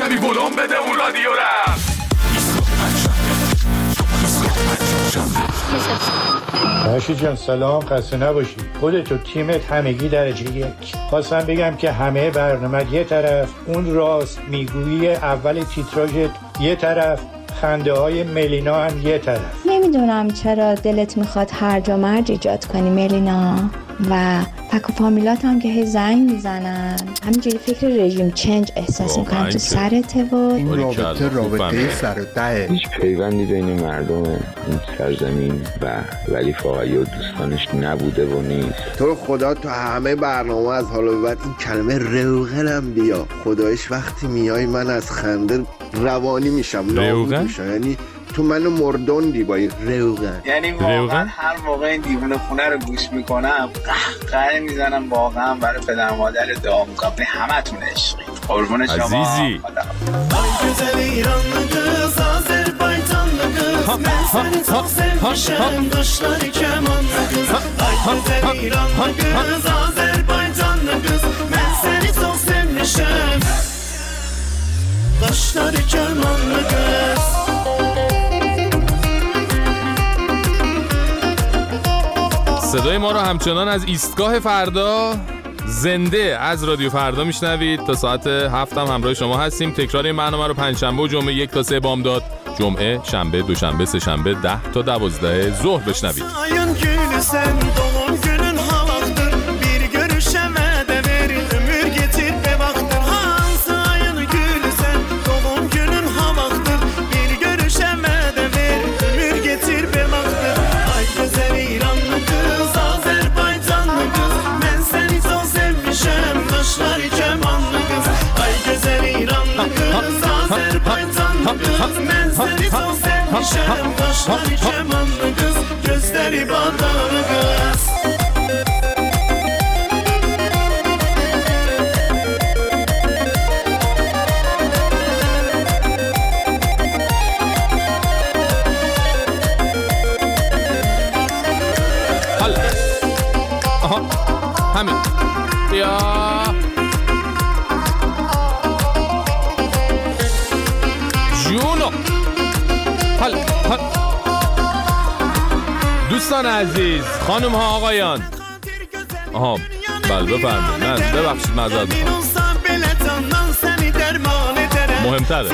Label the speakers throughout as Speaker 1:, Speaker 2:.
Speaker 1: کمی ولوم بده اون رادیو را.
Speaker 2: راشد جان سلام، خسته نباشی. خودت و تیمت همگی درجه 1. خواستم بگم که همه برنامه یه طرف، اون راست میگویی اول تیتراژت یه طرف، خنده های ملینا هم یه طرف.
Speaker 3: نمیدونم چرا دلت میخواد هرج و مرج ایجاد کنی ملینا، و پک و فامیلات هم که هی زنگ میزنن، همینجوری فکر رژیم چنج احساس میکنم تو سرته و
Speaker 4: این رابطه سر و ده.
Speaker 5: هیچ پیوندی بین مردم این سرزمین ولی فاقی و دوستانش نبوده و نیست.
Speaker 4: تو رو خدا تو همه برنامه از حالا به بعد این کلمه روغنم بیا. خدایش وقتی میای من از خنده روانی میشم، نابود میشم. یعنی تو منو مردوندی با این روغن.
Speaker 6: یعنی واقعا هر موقع این دیوونه خونه رو گوش میکنم قهقه میزنم، واقعا برای پدر مادر دعا میکنم. همه تون عشقی، قربون شما
Speaker 1: عزیزی. صدای ما رو همچنان از ایستگاه فردا زنده از رادیو فردا میشنوید. تا ساعت 7 هم همراه شما هستیم. تکرار این برنامه رو پنجشنبه و جمعه 1 تا 3 بامداد، جمعه، شنبه، دوشنبه، سه شنبه 10 تا 12 ظهر بشنوید.
Speaker 7: من seni çok sevmişim, kaşları kemanlı kız, gözleri bağdalı kız.
Speaker 1: Aha, همین بیا. جونو حال دوستان عزیز، خانم ها، آقایان. آها بله بفرمایید. نه ببخشید معذرت میخوام، مهمتره.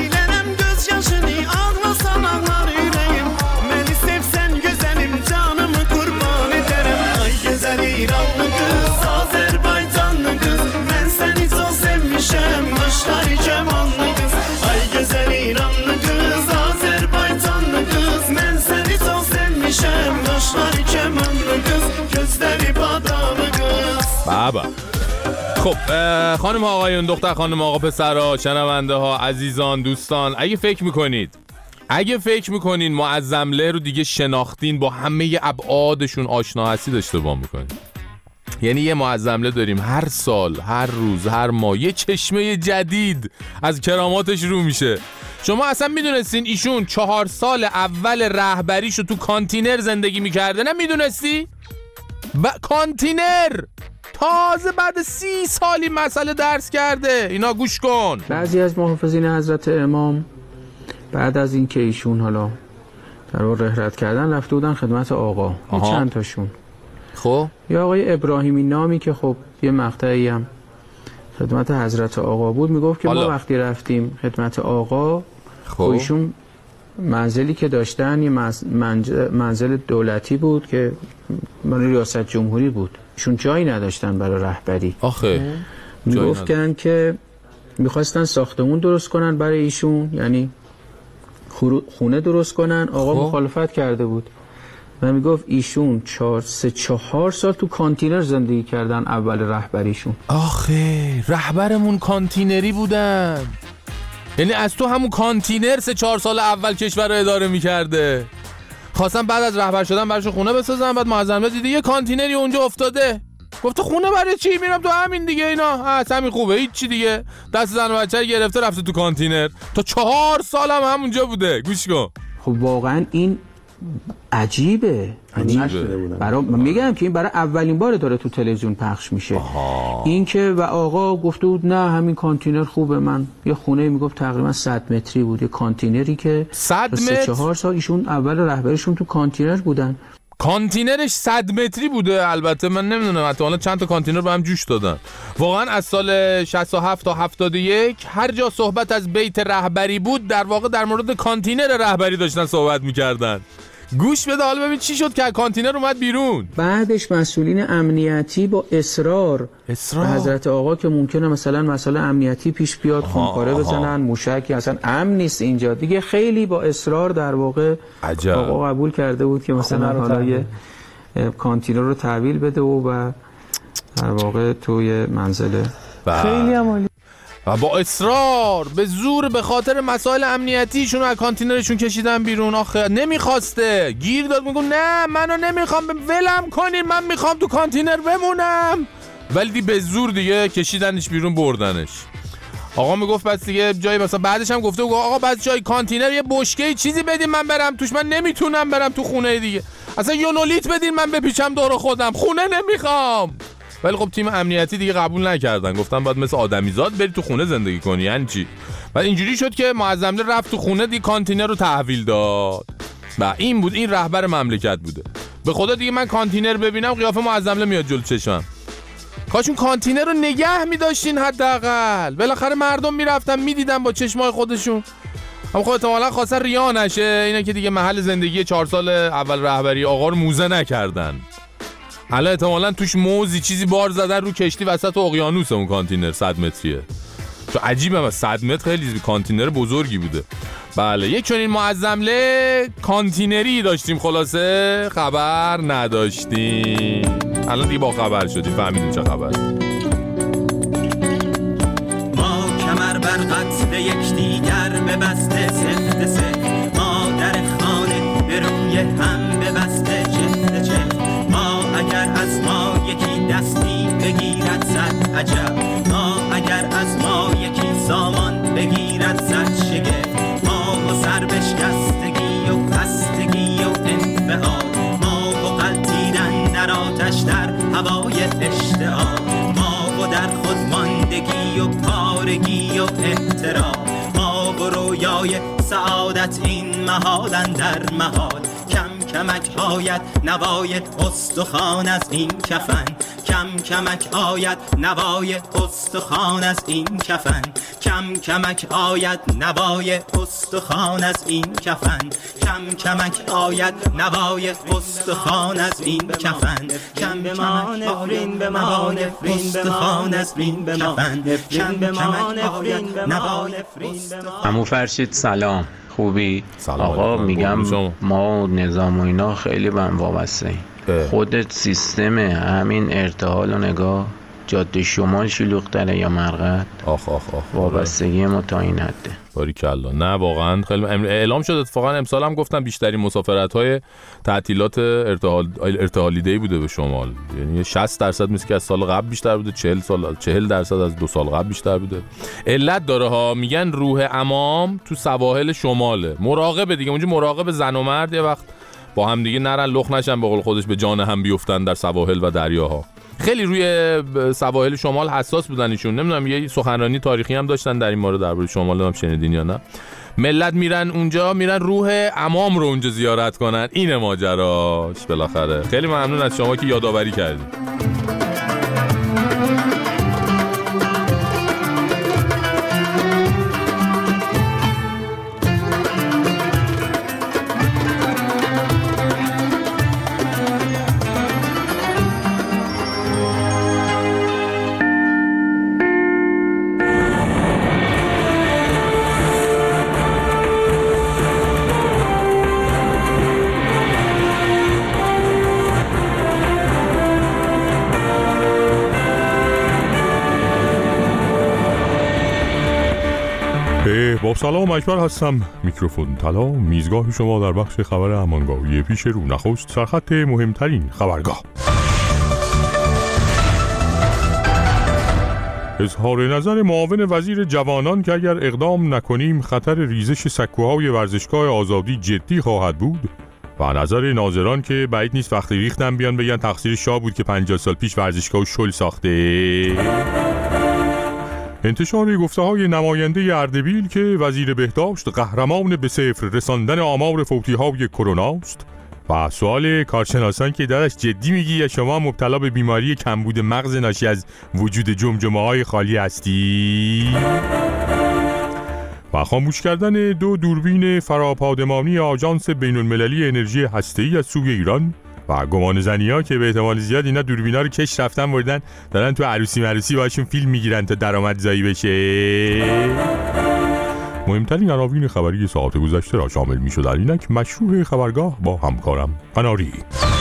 Speaker 1: بابا خب خانم ها، آقایون، دختر خانم، آقا پسرها، شنونده ها، عزیزان، دوستان، اگه فکر میکنین معظمله رو دیگه شناختین، با همه ابعادشون آشنا هستی، اشتباه میکنین. یعنی یه معظمله داریم هر سال، هر روز، هر ماه یه چشمه جدید از کراماتش رو میشه. شما اصلا میدونستین ایشون 4 سال اول رهبریشو تو کانتینر زندگی میکرده؟ نه میدونستی؟ کانتینر تازه بعد 30 سالی مسئله درس کرده. اینا گوش کن.
Speaker 8: بعضی از محافظین حضرت امام بعد از این که ایشون حالا در واقع رحلت کردن رفته بودن خدمت آقا. چند تاشون.
Speaker 1: خب
Speaker 8: یا آقای ابراهیمی نامی که خب یه مقطعی هم خدمت حضرت آقا بود، میگفت که ما وقتی رفتیم خدمت آقا، خب ایشون منزلی که داشتن یه منزل دولتی بود که من ریاست جمهوری بود. ایشون جایی نداشتن برای رهبری.
Speaker 1: آخه
Speaker 8: میگفتن که میخواستن ساختمون درست کنن برای ایشون، یعنی خونه درست کنن. آقا مخالفت کرده بود و میگفت ایشون 4 سال تو کانتینر زندگی کردن اول رهبریشون.
Speaker 1: آخه رهبرمون کانتینری بودن، یعنی از تو همون کانتینر 3-4 سال اول کشور رو اداره میکرده. خواستم بعد از رهبر شدن براشون خونه بسازن، بعد معظمه دیده یه کانتینری اونجا افتاده، گفت خونه برای چی؟ میرم تو همین دیگه. اینا همین خوبه، هیچ چی دیگه. دست زن و بچه گرفته رفته تو کانتینر تا 4 سال هم همونجا بوده. گوش کن.
Speaker 8: خب واقعا این عجیبه. برای میگم که این برای اولین بار داره تو تلویزیون پخش میشه. این که و آقا گفته بود نه همین کانتینر خوبه. من یه خونه میگفت تقریبا 100 متری بود، یه کانتینری که
Speaker 1: 100 متر
Speaker 8: 3-4 سال ایشون اول رهبرشون تو کانتینر بودن.
Speaker 1: کانتینرش 100 متری بوده. البته من نمیدونم حالا چند تا کانتینر به هم جوش دادن. واقعا از سال 67 تا 71 هر جا صحبت از بیت رهبری بود در واقع در مورد کانتینر رهبری داشتن صحبت میکردن. گوش بده حالا ببین چی شد که کانتینر اومد بیرون.
Speaker 8: بعدش مسئولین امنیتی با اصرار حضرت آقا که ممکنه مثلا مسئله امنیتی پیش بیاد خونخواره بزنن موشکی اصلا امن نیست اینجا دیگه، خیلی با اصرار در واقع آقا قبول کرده بود که مثلا حالا یه کانتینر رو تحویل بده و در واقع توی منزل خیلی عالی
Speaker 1: و با اصرار به زور به خاطر مسائل امنیتیشون از کانتینرشون کشیدن بیرون. آخه نمیخواسته، گیر داد، میگم نه منو نمیخوام، ولم کنین، من میخوام تو کانتینر بمونم. ولی به زور دیگه کشیدنش بیرون بردنش. آقا میگفت پس دیگه جایی مثلا بعدش هم گفته آقا بعد جای کانتینر یه بشکه چیزی بدین من برم توش، من نمیتونم برم تو خونه دیگه، اصلا یونولیت بدین من بپیچم دور خودم، خونه نمیخوام. ولی خب تیم امنیتی دیگه قبول نکردن، گفتن باید مثل آدمیزاد بری تو خونه زندگی کنی. یعنی چی؟ بعد اینجوری شد که معظمله رفت تو خونه دی کانتینر رو تحویل داد و این بود، این رهبر مملکت بوده. به خدا دیگه من کانتینر ببینم قیافه معظمله میاد جلو چشمم. کاشون کانتینر رو نگه می‌داشتین حداقل، بالاخره مردم میرفتن میدیدن با چشمای خودشون. اما خب احتمالاً خواستن ریا نشه، اینه که دیگه محل زندگی 4 سال اول رهبری آقا رو موزه نکردن. حالا احتمالاً توش موزی چیزی بار زدن رو کشتی وسط اقیانوس. اون کانتینر 100 متریه. تو عجیبه 100 متر خیلی کانتینر بزرگی بوده. بله یک چنین معظمله کانتینری داشتیم، خلاصه خبر نداشتیم. الان دیگه با خبر شدیم، فهمیدیم چه خبر.
Speaker 7: ما کمر بر قتل یکدیگر ببسته سفت سفت، ما در خانه به روی هم ببسته چفت چفت. ما اگر از ما یکی دستی بگیرد زد عجب، ما اگر از ما یکی سامان بگیرد زد شگفت. ما و سر بشکستگی و خستگی و انفعال، ما و غلطیدن در آتش در هوای اشتعال، ما و در خود ماندگی و پارگی و احترام، ما و رویای سعادت این محالن در محال. کم کمک آید نوای استخوان از این کفن، کم کمک آید نوای استخوان از این کفن، کم کمک آید نوای استخوان از این کفن، کم کمک آید نوای استخوان از این کفن، کم بمان نفرین بمان استخوان از این کفن، کم بمان نفرین بمان استخوان.
Speaker 9: عمو فرشید سلام، خوبی؟ آقا میگم ما نظام و اینا خیلی به هم وابسته ایم. خودت سیستم همین ارتحال و نگاه، جاده شمال شلوغ‌تره یا مرقد؟
Speaker 1: آخ
Speaker 9: وابستگی ما تا این حده.
Speaker 1: باریکلا. نه واقعا خیلی اعلام شد اتفاقا امسال هم گفتم بیشترین مسافرت‌های تعطیلات ارتحالی دی بوده به شمال، یعنی 60% مثل که از سال قبل بیشتر بوده، 40% از 2 سال قبل بیشتر بوده. علت داره ها، میگن روح امام تو سواحل شماله، مراقبه دیگه، اونجا مراقب زن و مرد یه وقت با هم دیگه نرن لخ نشن به قول خودش به جان هم بیفتن در سواحل و دریاها. خیلی روی سواحل شمال حساس بودن ایشون. نمیدونم یه سخنرانی تاریخی هم داشتن در این مورد درباره شمال، هم شنیدین یا نه؟ ملت میرن اونجا، میرن روح امام رو اونجا زیارت کنن. اینه ماجراش بالاخره. خیلی ممنون از شما که یادآوری کردید. با سلام اکبر هستم، میکروفون طلا، میزگاه شما در بخش خبر همانگاهی پیش رو. نخست سرخط مهمترین خبرگاه. اظهار نظر معاون وزیر جوانان که اگر اقدام نکنیم خطر ریزش سکوهای ورزشگاه آزادی جدی خواهد بود
Speaker 10: و نظر ناظران که بعید نیست وقتی ریختن بیان بگن تقصیر شاه بود که 50 سال پیش ورزشگاه شل ساخته. انتشار گفته‌های نماینده اردبیل که وزیر بهداشت قهرمان به صفر رساندن آمار فوتی‌های کرونا است و سوال کارشناسان که داداش جدی میگی یا شما مبتلا به بیماری کمبود مغز ناشی از وجود جمجمه‌های خالی هستی؟ و خاموش کردن 2 دوربین فراپادمانی آژانس بین‌المللی انرژی هسته‌ای از سوی ایران و گمان زنی‌ها که به احتمال زیاد اینا دوربینا رو کش رفتن بردن دارن تو عروسی باشون فیلم میگیرن تا درآمدزایی بشه. مهمترین عناوین خبری ساعت گذشته را شامل می‌شد. در اینک مشروع خبرگاه با همکارم قناری.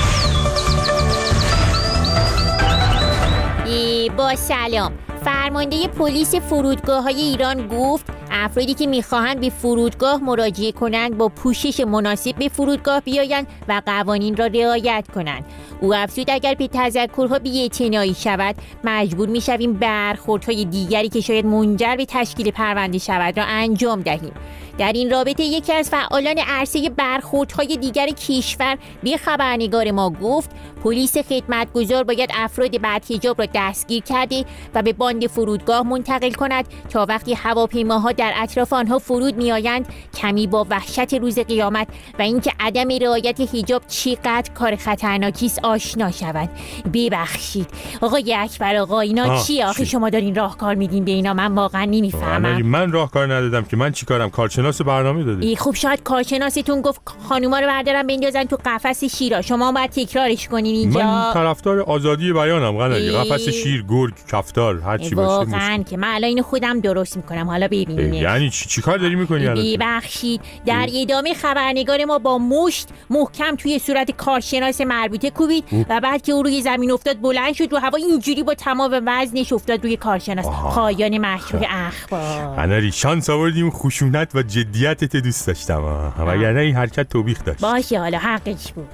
Speaker 11: با سلام. فرمانده پلیس فرودگاه‌های ایران گفت افرادی که می‌خواهند به فرودگاه مراجعه کنند با پوشش مناسب به فرودگاه بیایند و قوانین را رعایت کنند. او افزود اگر به تذکرها بی‌اعتنایی شود مجبور می‌شویم برخوردهای دیگری که شاید منجر به تشکیل پرونده شود را انجام دهیم. در این رابطه یکی از فعالان عرصه برخوردهای دیگر کشور به خبرنگار ما گفت پلیس خدمتگزار باید افراد بدحجاب را دستگیر کرده و به باند فرودگاه منتقل کند تا وقتی هواپیماها در اطراف آنها فرود میآیند کمی با وحشت روز قیامت و اینکه عدم رعایت حجاب چقدر کار خطرناکی است آشنا شوند. ببخشید آقای اکبر آقا اینا چی آخه شما دارین راهکار میدین به اینا؟ من واقعا نمیفهمم.
Speaker 10: من راهکار ندادم که، من چیکارم؟ کارشناس برنامه دادی.
Speaker 11: خب شاید کارشناستون گفت خانوما رو بردارن بندازن تو قفس شیرا، شما باید تکرارش کنین اینجا.
Speaker 10: من طرفدار آزادی بیانم قناری. قفس شیر، گرگ، کفتار، هر چی باشه.
Speaker 11: واقعا که من الان اینو خودم درست میکنم، حالا ببینید.
Speaker 10: یعنی چی کار داری میکنی الان؟
Speaker 11: ببخشید در ادامه خبرنگار ما با مشت محکم توی صورت کارشناس مربوطه کوبید و بعد که او روی زمین افتاد بلند شد رو هوا اینجوری با تمام وزنش افتاد روی کارشناس. پایان مشروع اخبار.
Speaker 10: قناری شانس آوردیم، خشونت و جدیتت دوست داشتم وگرنه این حرکت توبیخ داشت.
Speaker 11: باشه حالا حقش بود.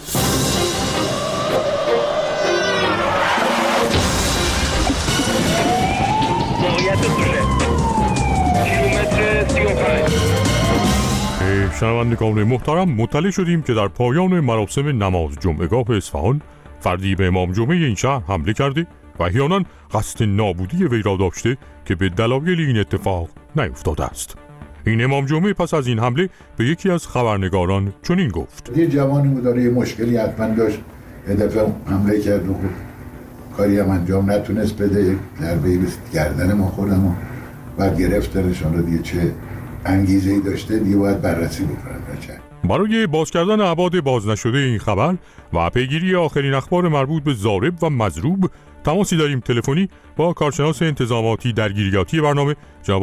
Speaker 10: شنوندگان محترم، مطلع شدیم که در پایان مراسم نماز جمعگاه اصفهان فردی به امام جمعه این شهر حمله کرده و احیانا قصد نابودی وی را داشته که به دلایل این اتفاق نیفتاده است. این امام جمعه پس از این حمله به یکی از خبرنگاران چنین گفت:
Speaker 12: یه جوانی بود داره یه مشکلی حتما داشت، یه دفعه حمله کرد و کاری هم انجام نتونست بده، ضربه‌ای به گردن ما خوردم و بعد گرفتنشون رو. دیگه چه انگیزه‌ای داشته دیگه باید بررسی بکنن.
Speaker 10: برای باز کردن ابعاد باز نشده این خبر و پیگیری آخرین اخبار مربوط به ضارب و مضروب تماسی داریم تلفنی با کارشناس انتظاماتی درگیریاتی برنامه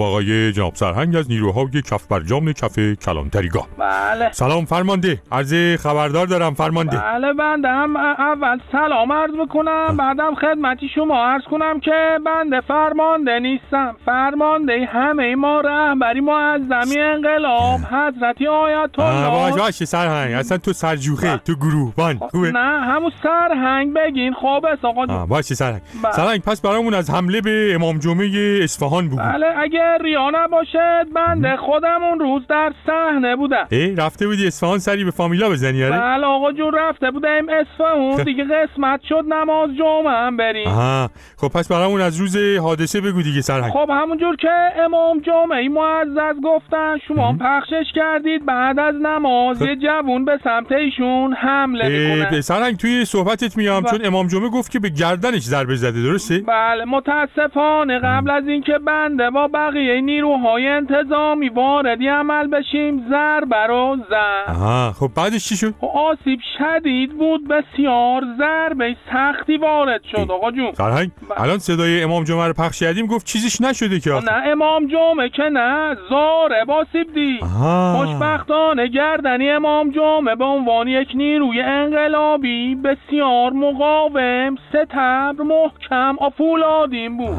Speaker 10: جناب سرهنگ از نیروهای کف برجام کف کلانتریگاه.
Speaker 13: بله.
Speaker 10: سلام فرمانده، عرض خبردار دارم فرمانده.
Speaker 13: بله بنده هم اول سلام عرض بکنم، بعدم خدمتی شما عرض کنم که بنده فرمانده نیستم، فرمانده همه ما رهبری معظمی انقلاب حضرت آیت الله.
Speaker 10: باشه سرهنگ، اصلا تو سرجوخه تو گروه بان خوبه.
Speaker 13: نه همون سرهنگ بگین. خوب است آقا.
Speaker 10: باشه سرهنگ. سرهنگ پس برامون از حمله به امام جمعه اصفهان بگو.
Speaker 13: بله اگر ریا نباشد بنده خودم اون روز در صحنه بودم.
Speaker 10: رفته بودی اصفهان سری به فامیلا بزنی؟
Speaker 13: بله آقا جون رفته بودیم اصفهان دیگه قسمت شد نماز جمعه هم بریم.
Speaker 10: خب پس برامون از روز حادثه بگو دیگه سرهنگ.
Speaker 13: خب همونجور که امام جمعه معزز گفتن شما پخشش کردید بعد از نماز یه جوون به سمت ایشون حمله میکنه.
Speaker 10: سرهنگ توی صحبتت میام چون امام جمعه گفت که به گردنش ضربه زده، درسته؟
Speaker 13: بله متاسفانه قبل از اینکه بنده با بقیه نیروهای انتظامی واردی عمل بشیم ضربه رو زد.
Speaker 10: خب بعدش چی شد؟
Speaker 13: آسیب شدید بود بسیار، ضربه سختی وارد شد آقا جون.
Speaker 10: سرهنگ الان صدای امام جمعه رو پخش کردیم گفت چیزیش نشده که
Speaker 13: نه امام جمعه که نه ضارب آسیب دید. خوشبختانه گردنی امام جمعه به عنوان یک نیروی انقلابی بسیار مقاوم ستبر محکم فولادین بود.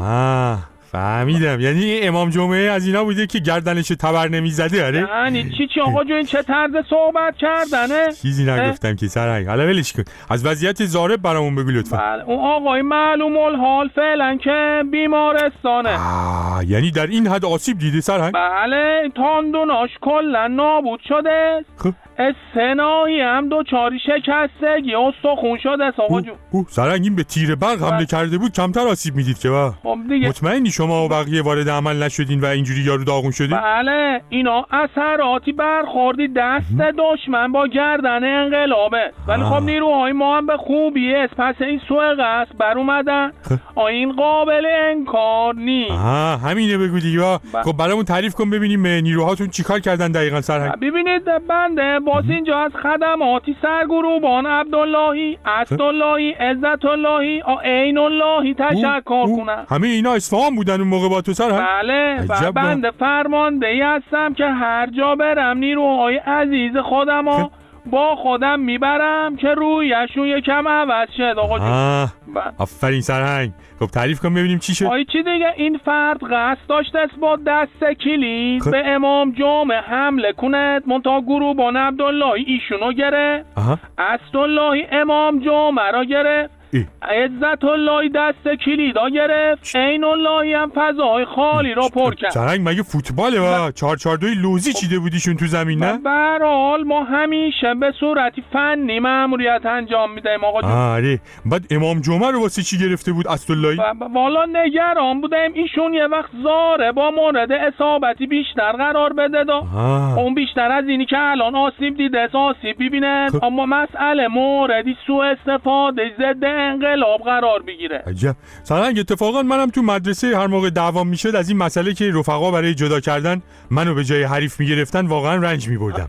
Speaker 10: فهمیدم، یعنی امام جمعه از اینا بوده که گردنش تبر نمیزده.
Speaker 13: یعنی چی آقا جون چه طرز صحبت کردنه؟
Speaker 10: چیزی نگفتم که سرهنگ، حالا ولش کن. از وضعیت ضارب برامون بگو لطفا.
Speaker 13: بله اون آقای معلوم الحال فعلا که بیمارستانه.
Speaker 10: یعنی در این حد آسیب دیده سرهنگ؟
Speaker 13: بله تاندوناش کلا نابود شده.
Speaker 10: خب
Speaker 13: سناهی هم 2 شکستگی استخون شده آقا جون.
Speaker 10: سرنگ این به تیر برق حمله کرده بود کمتر آسیب میدید که با.
Speaker 13: خب دیگه
Speaker 10: مطمئنی شما و بقیه وارد عمل نشدین و اینجوری یارو داغون شدی؟
Speaker 13: بله اینا اثراتی برخوردی دست دشمن با گردن انقلابه، ولی خب نیروهای ما هم به خوبی است پس این سوء قصد بر اومدن. این قابل انکار نیست.
Speaker 10: همینه بگو دیگه. خب برامون تعریف کن ببینیم نیروهاتون چیکار کردن دقیقاً سرهنگ.
Speaker 13: ببینید بنده باز اینجا از خدماتی سرگروهبان عبداللهی، اسداللهی، عزت اللهی، عین اللهی تشکر کنم.
Speaker 10: همه اینا اصفهان بودن اون موقع با تو سرهنگ؟
Speaker 13: بله و بنده فرماندهی هستم که هر جا برم نیروهای عزیز خودمو با خودم میبرم که رویشون یکم عوض شد آقا جون.
Speaker 10: آفرین سرهنگ. خب تعریف کن ببینیم چی شد.
Speaker 13: چی دیگه این فرد قصد داشت با دست کلید به امام جمعه حمله کند، منتها گروهبان عبداللهی ایشونو گرفت، اسداللهی امام جمعه را گرفت، عزت اللهی دست کلیدا گرفت، عین اللهی هم فضای خالی را پر کرد.
Speaker 10: سرنگ مگه فوتباله و 4-4-2 لوزی چیده بودیشون تو زمین نه؟
Speaker 13: به هر حال ما همیشه به صورتی فنی مأموریت انجام میدیم آقا جون.
Speaker 10: آره بعد امام جمعه رو واسه چی گرفته بود اسداللهی؟
Speaker 13: والا نگران بودیم ایشون یه وقت زاره با مورد اصابتی بیشتر قرار بده دا. اون بیشتر از اینی که الان آسیب دیده آسیب ببینه، اما مسئله موردی سوء استفاده ضد انقلاب قرار بگیره.
Speaker 10: عجب. سرنگ اتفاقا منم تو مدرسه هر موقع دعوام میشد از این مسئله که رفقا برای جدا کردن منو به جای حریف میگرفتن واقعا رنج میبردم.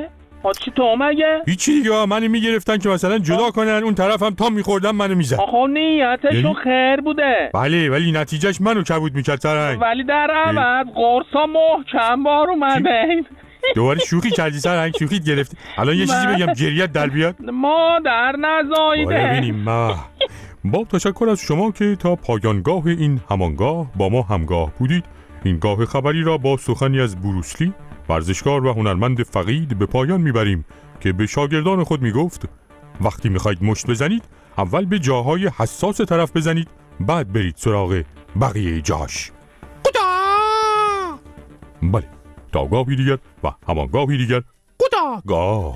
Speaker 13: چی تو مگه؟
Speaker 10: هیچی دیگه منو میگرفتن که مثلا جدا کنن، اون طرف هم تا میخوردن منو میزد.
Speaker 13: آخه نیتشون خیر بوده.
Speaker 10: بله ولی نتیجهش منو کبود میکرد سرنگ.
Speaker 13: ولی در عوض قرصا محکم بار اومده.
Speaker 10: دوباره شوخی کردی سرنگ، شوخیت گرفتی. الان یه چیزی بگم گریت در بیاد.
Speaker 13: مادر نزایده.
Speaker 10: ببینیم ما. با تشکر از شما که تا پایانگاه این همانگاه با ما همگاه بودید. این گاه خبری را با سخنی از بروسلی، ورزشکار و هنرمند فقید به پایان میبریم که به شاگردان خود میگفت وقتی میخواید مشت بزنید اول به جاهای حساس طرف بزنید، بعد برید سراغ بقیه جاش. بله تا گاهی دیگر و همانگاهی دیگر خداگاه.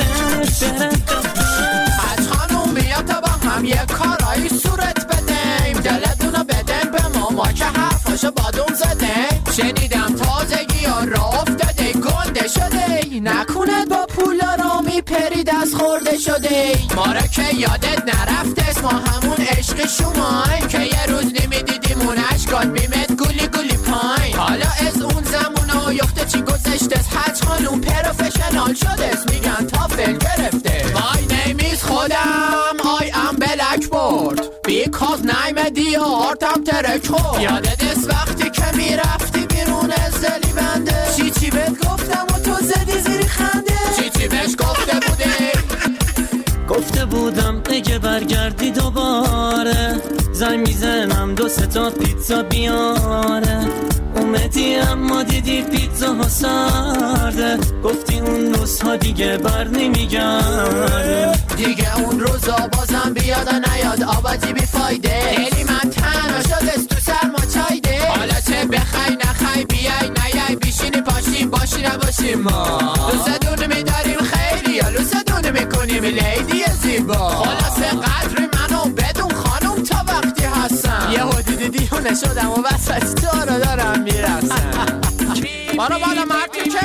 Speaker 14: از خانومیات با هم یک کارایی صورت بدیم، دلتونو بدیم به ما که حرفاشو بادون زدیم. شنیدم تازگی ها را افتاده گنده شده، نکنه با پولا را میپری دست خورده شده. ما را که یادت نرفت ما همون عشق شمای که یه روز نمیدیدیم اون عشقات بیمت گولی گولی پای. حالا از اون زمونا یخته چی گذشته حج خانون پروفشنال شده میگن تافل گرفته. My name is خودم I am Blackboard because name دیارتم ترک خورد. یادت از وقتی که میرفتی بیرون از دلی بنده، چی بهت گفتم و تو زدی زیری خنده. چی بهش گفته بودی؟
Speaker 15: گفته بودم اگه برگردی دوباره زنگ میزنم 2-3 تا پیتزا بیاره. اومدی اما دیدی پیتزا ها سرده، گفتی اون روزها دیگه بر نمیگرده.
Speaker 14: دیگه اون روزا بازم بیاد و نیاد آبادی بیفایده. دلی من تنها شد تو سرما چایده. حالا چه بخوای نخوای بیای نیای بیشینی پاشیم باشی نباشیم ما. لوسه میداریم خیلی یا لوسه میکنیم لیدی زیبا. خلاصه قدر منو بدون خانم تا وقتی هستم یه حدودی دیونه شدم و وسط تو رو دارم میرسم. بالا مردی که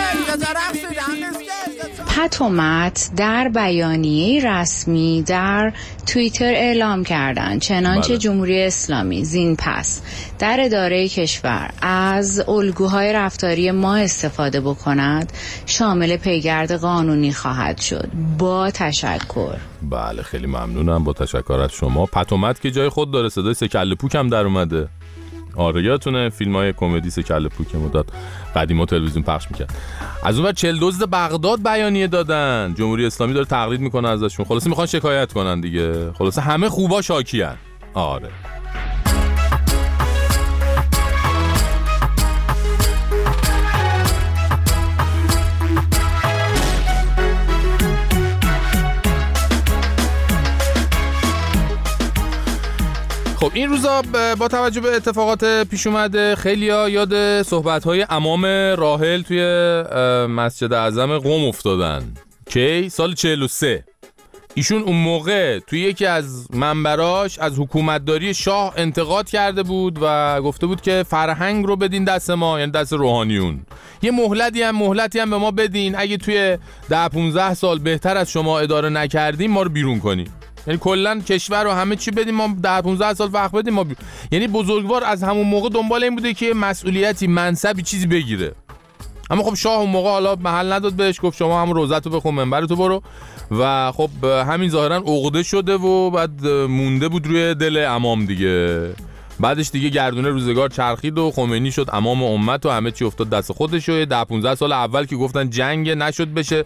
Speaker 16: پتومت در بیانیه رسمی در توییتر اعلام کردند چنانچه جمهوری اسلامی زین پس در اداره کشور از الگوهای رفتاری ما استفاده بکند شامل پیگرد قانونی خواهد شد. با تشکر.
Speaker 1: بله خیلی ممنونم، با تشکر از شما. پتومت که جای خود داره، صدای سکل پوک هم در اومده. آره یادتونه فیلم‌های کمدی سکل پوک مدت قدیما تلویزیون پخش میکرد. از اون ور 40 دزد بغداد بیانیه دادن، جمهوری اسلامی داره تقلید میکنه ازشون. خلاصه میخوان شکایت کنن دیگه. خلاصه همه خوبا شاکیان. آره خب این روزا با توجه به اتفاقات پیش اومده خیلی‌ها یاد صحبت‌های امام راحل توی مسجد اعظم قم افتادن کی؟ سال 43. ایشون اون موقع توی یکی از منبراش از حکومتداری شاه انتقاد کرده بود و گفته بود که فرهنگ رو بدین دست ما، یعنی دست روحانیون. یه مهلتی هم به ما بدین، اگه توی 10-15 سال بهتر از شما اداره نکردیم ما رو بیرون کنیم. یعنی کلا کشور رو همه چی بدیم، ما 10-15 سال وقت بدیم ما یعنی بزرگوار از همون موقع دنبال این بوده که مسئولیتی، منصبی، چیزی بگیره. اما خب شاه اون موقع حالا محل نداد بهش، گفت شما همون روزتو بخون، منبرتو برو و خب همین ظاهرا عقده شده و بعد مونده بود روی دل امام دیگه. بعدش دیگه گردونه روزگار چرخید و خمینی شد امام امت و همه چی افتاد دست خودش. و 10-15 سال اول که گفتن جنگ نشد بشه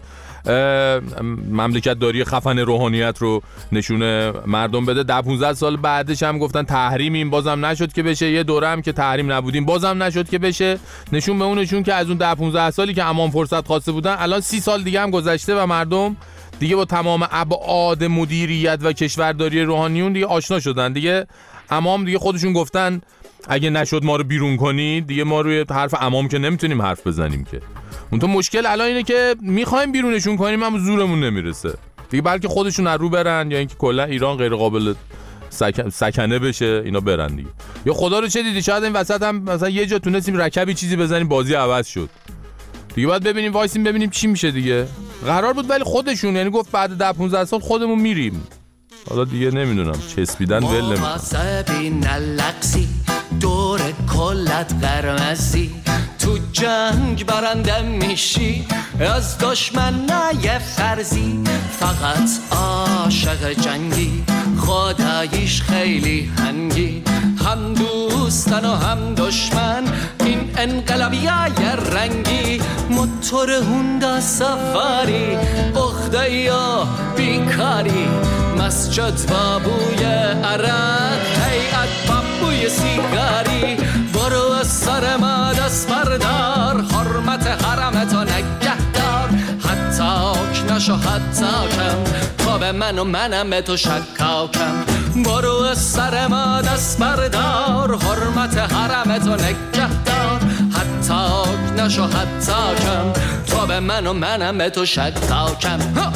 Speaker 1: مملکت داری خفن روحانیت رو نشونه مردم بده، 10-15 سال بعدش هم گفتن تحریمیم، بازم نشد که بشه. یه دوره هم که تحریم نبودیم بازم نشد که بشه. نشون به اونشون که از اون 10-15 سالی که امام فرصت خواسته بودن الان 30 سال دیگه هم گذشته و مردم دیگه با تمام ابعاد مدیریت و کشورداری روحانیون دیگه آشنا شدن. دیگه امام دیگه خودشون گفتن اگه نشد ما رو بیرون کنید، دیگه ما روی حرف امام که نمیتونیم حرف بزنیم که. اون تو مشکل الان اینه که میخوایم بیرونشون کنیم اما زورمون نمیرسه دیگه، بلکه خودشون از رو برن یا اینکه کلا ایران غیر قابل سکنه بشه اینا برن دیگه. یا خدا رو چه دیدی شاید این وسط هم مثلا یه جا تونستیم رکبی چیزی بزنیم بازی عوض شد دیگه. باید ببینیم وایسیم ببینیم چی میشه دیگه. قرار بود ولی خودشون یعنی گفت بعد 10-15 سال خودمون میریم. حالا دیگه نمیدونم چسبیدن ول نمیکنم.
Speaker 15: دور کلت قرمزی تو جنگ برنده میشی، از دشمن نه یه فرضی، فقط عاشق جنگی، خداییش خیلی هنگی، هم دوستن و هم دشمن، این انقلابیای رنگی، موتور هوندا سفاری، اخده یا بیکاری، مسجد بابوی عرق، هیئت بابوی سیگاری، برو از سر ما دست بردار، حرمت حرمتو نگهدار، حتاک نشو حتاکم، تا به من و منم به تو شکاکم، برو از سر ما دست بردار، حرمت حرمتو نگهدار، حتاک نشو حتاکم، تا به من و منم به تو شکاکم.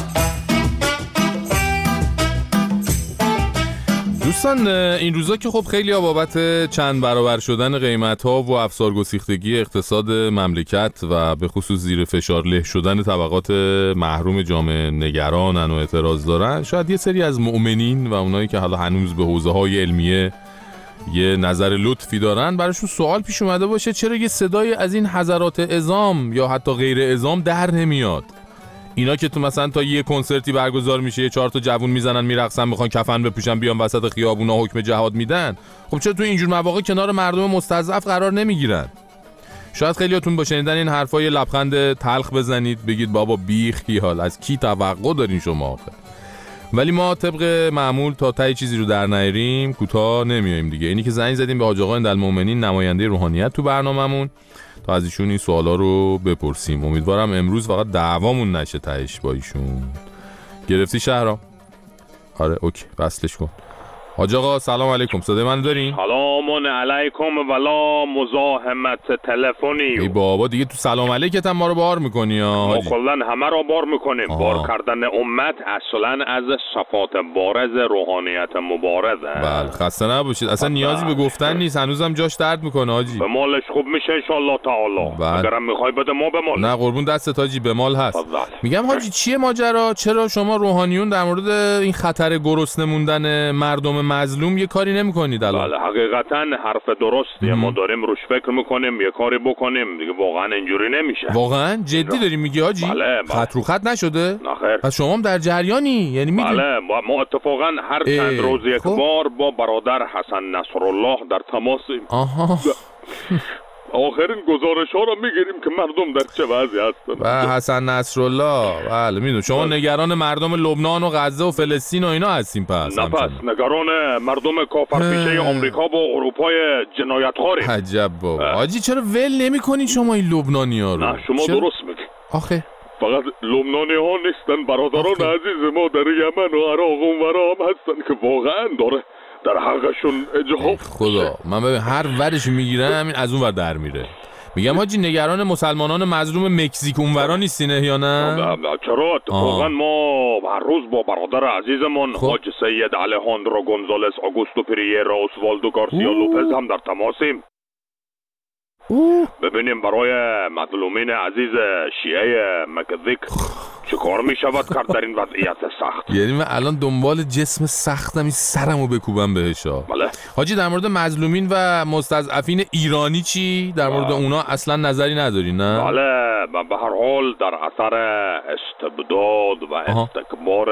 Speaker 1: دوستان این روزا که خب خیلی بابت چند برابر شدن قیمت‌ها و افسارگسیختگی اقتصاد مملکت و به خصوص زیر فشار له شدن طبقات محروم جامعه نگرانن و اعتراض دارن، شاید یه سری از مؤمنین و اونایی که حالا هنوز به حوزه‌های علمیه یه نظر لطفی دارن براشون سوال پیش اومده باشه چرا یه صدای از این حضرات عظام یا حتی غیر عظام در نمیاد. اینا که تو مثلا تا یه کنسرتی برگزار میشه یه 4 تا جوون میزنن میرقصن میخوان کفن بپوشن بیان وسط خیابونا حکم جهاد میدن، خب چرا تو اینجور مواقع کنار مردم مستضعف قرار نمیگیرن؟ شاید خیلیاتون با شنیدن این حرفا یه لبخند تلخ بزنید بگید بابا بیخ کی حال، از کی توقع دارین شما آخه؟ ولی ما طبق معمول تا ته چیزی رو در نیاریم کوتاه نمیایم دیگه. اینی که زنگ زدیم به حاج آقا اندالمؤمنین نماینده روحانیت تو برنامه‌مون تا از ایشون این سوالا رو بپرسیم. امیدوارم امروز فقط دعوامون نشه تهش با ایشون. گرفتی شهرام؟ آره اوکی وصلش کن. حاج آقا سلام علیکم، صدای من دارین؟
Speaker 13: سلام علیکم ولا مزاحمت تلفنی.
Speaker 1: ای بابا دیگه تو سلام علیکت هم ما رو بار میکنی ها.
Speaker 13: ما کلا همه رو بار میکنیم. بار کردن امت اصلا از صفات بارز روحانیت مبارزه.
Speaker 1: بله خسته نباشید، اصلا نیازی به گفتن نیست، هنوزم جاش درد میکنه حاجی.
Speaker 13: به مالش خوب میشه ان شاء الله تعالی. اگرم میخوای بده ما به مال.
Speaker 1: نه قربون دستت حاجی، به مال هست. میگم حاجی چیه ماجرا؟ چرا شما روحانیون در مورد این خطر گرسنه موندن مردم مظلوم یه کاری نمی‌کنید الان؟
Speaker 13: بله حقیقتا حرف درسته، ما داریم روش فکر می‌کنیم یه کاری بکنیم دیگه، واقعا اینجوری نمیشه.
Speaker 1: واقعا جدی داری میگی حاجی؟
Speaker 13: بله.
Speaker 1: خط رو خط نشده؟
Speaker 13: نه خیر.
Speaker 1: پس شما هم در جریانی؟ یعنی میدونی؟
Speaker 13: بله ما اتفاقا هر چند روز یک بار با برادر حسن نصرالله در تماسیم.
Speaker 1: آها
Speaker 13: آخرین گزارش‌ها رو میگیریم که مردم در چه وضعی هستن.
Speaker 1: و حسن نصرالله بله میدونم شما نگران مردم لبنان و غزه و فلسطین و اینا هستین پس؟
Speaker 13: نه پس نگران مردم کافرپیشه آمریکا و اروپای جنایتخواریم.
Speaker 1: عجب بابا حاجی چرا ول نمی‌کنید شما این لبنانی‌ها رو؟
Speaker 13: نه شما درست میگید.
Speaker 1: آخه
Speaker 13: فقط لبنانی‌ها نیستن، برادران عزیز ما در یمن و عراق و اونورا هم هستن که واقعا داره در حقشون اجحاف.
Speaker 1: خدا من ببین هر ورشو میگیرم این از اون ور در میره. میگم حاجی نگران مسلمانان مظلوم مکزیک اونورا نیستینه یا نه؟
Speaker 17: چرا اتفاقا ما هر روز با برادر عزیزمون حاج سید الهاندرو گونزالس آگوستو پریرا اوسوالدو گارسیا لوپز هم در تماسیم. ببینیم برای مظلومین عزیز شیعه مکزیک چه کار می شود کرد در این وضعیت سخت.
Speaker 1: یعنی من الان دنبال جسم سختم، سرمو بکوبم بهشا.
Speaker 17: بله
Speaker 1: حاجی در مورد مظلومین و مستضعفین ایرانی چی؟ در مورد اونا اصلا نظری نداری نه؟
Speaker 17: بله به هر حال در اثر استبداد و استکبار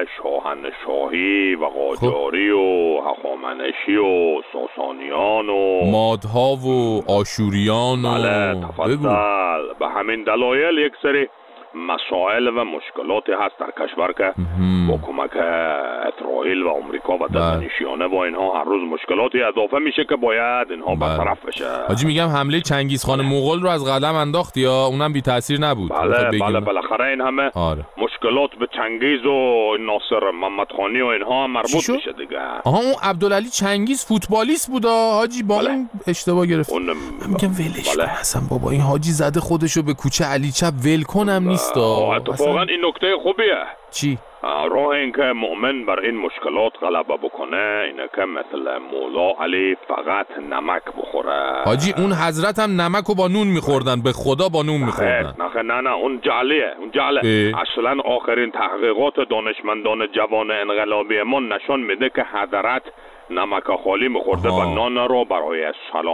Speaker 17: شاهنشاهی و قاجاری و هخامنشی و ساسانیان و
Speaker 1: مادها و آشوریان و
Speaker 17: بله تفضل به همین دلایل یک سری مسائل و مشکلاتی هست در کشور که با کمک اسرائیل و آمریکا و دستنشینانه با اینها هر روز مشکلاتی اضافه میشه که باید اینها برطرف بشه.
Speaker 1: حاجی میگم حمله چنگیزخان مغول رو از قلم انداخت یا اونم بی تاثیر نبود؟
Speaker 17: بله بالاخره این همه مشکلات به چنگیز و ناصر محمدخانی و اینها هم مربوط میشه دیگه.
Speaker 1: آها اون عبدالعلی چنگیز فوتبالیست بود حاجی با این اشتباه گرفت. من میگم ولش کن اصلا بابا این حاجی زده خودشو به کوچه علی چپ ول کنم نیست.
Speaker 17: اتفاقا این نکته خوبیه.
Speaker 1: چی؟
Speaker 17: راه این که مؤمن بر این مشکلات غلبه بکنه اینه که مثل مولا علی فقط نمک بخوره.
Speaker 1: حاجی اون حضرت هم نمک و با نون میخوردن، به خدا با نون میخوردن.
Speaker 17: نه اون جعلیه، اون جعله. اصلا آخرین تحقیقات دانشمندان جوان انقلابی ما نشان میده که حضرت نمک خالی میخورده و نان رو برای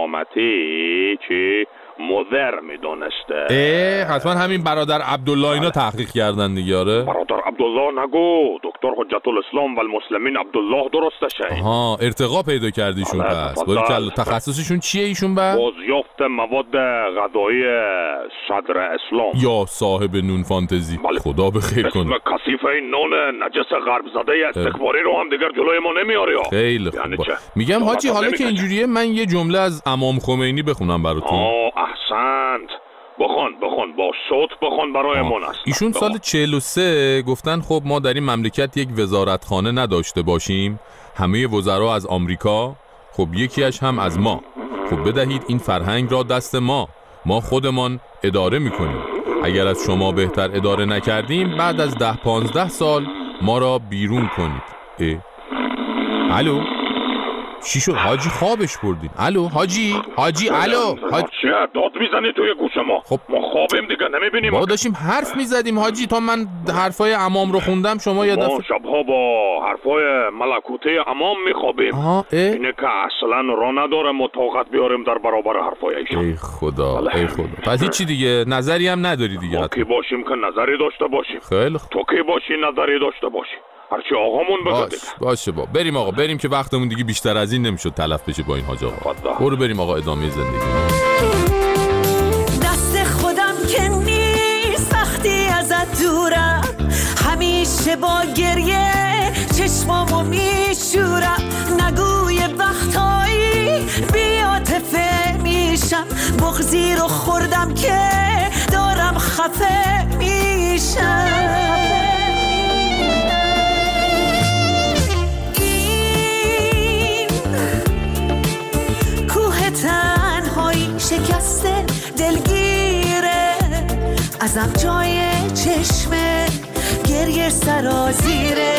Speaker 17: سلامتی چی مضر میدونسته.
Speaker 1: حتما همین برادر عبدالله اینا تحقیق کردن دیگه. آره
Speaker 17: برادر عبدالله نگو، دکتر حجت الاسلام و المسلمین عبدالله درستشه.
Speaker 1: ارتقا پیدا کردیشون. پس باریکلا. تخصصشون چیه ایشون؟
Speaker 17: بازیافت مواد غذایی صدر اسلام.
Speaker 1: یا صاحب نون فانتزی. خدا بخیر کنه.
Speaker 17: اسم کثیف این نان نجس غرب زده استکباری رو هم دیگر جلوی ما نمیاری.
Speaker 1: خیلی خوب. میگم حاجی حالا که اینجوریه من یه جمله از امام خمینی بخونم براتون.
Speaker 17: احسنت. بخون با صوت بخون برای من است.
Speaker 1: ایشون سال 43 گفتن خب ما در این مملکت یک وزارتخانه نداشته باشیم، همه وزرا از آمریکا، خب یکیش هم از ما، خب بدهید این فرهنگ را دست ما خودمان اداره میکنیم. اگر از شما بهتر اداره نکردیم بعد از 10-15 سال ما را بیرون کنید. الو چی شد حاجی؟ خوابش بردین. الو حاجی الو
Speaker 17: چیه داد میزنی توی گوش ما؟
Speaker 1: خب
Speaker 17: ما خوابیم دیگه نمیبینیم.
Speaker 1: ما داشتیم حرف میزدیم حاجی تا من حرفای امام رو خوندم شما یه دفعه.
Speaker 17: ما شبها با حرفای ملکوته امام میخوابیم. اینه که اصلا را نداره ما طاقت بیاریم در برابر حرفای ایشان.
Speaker 1: ای خدا پس هیچی دیگه نظری هم نداری دیگه؟
Speaker 17: ما کی باشیم که نظری داشته باشیم؟
Speaker 1: خیلی
Speaker 17: تو کی باشی نظری داشته باشی؟ هرچی آقامون بگه
Speaker 1: باشه بریم آقا، بریم که وقتمون دیگه بیشتر از این نمیشد تلف بشه با این حاج آقا. برو بریم آقا ادامه زندگی.
Speaker 18: دست خودم که نیست سختی ازت دورم، همیشه با گریه چشمامو میشورم، نگوی وقتایی بی‌عاطفه میشم، بغضی رو خوردم که دارم خفه میشم. تنهایی شکسته دلگیره، ازم جای چشمه گریه سرازیره،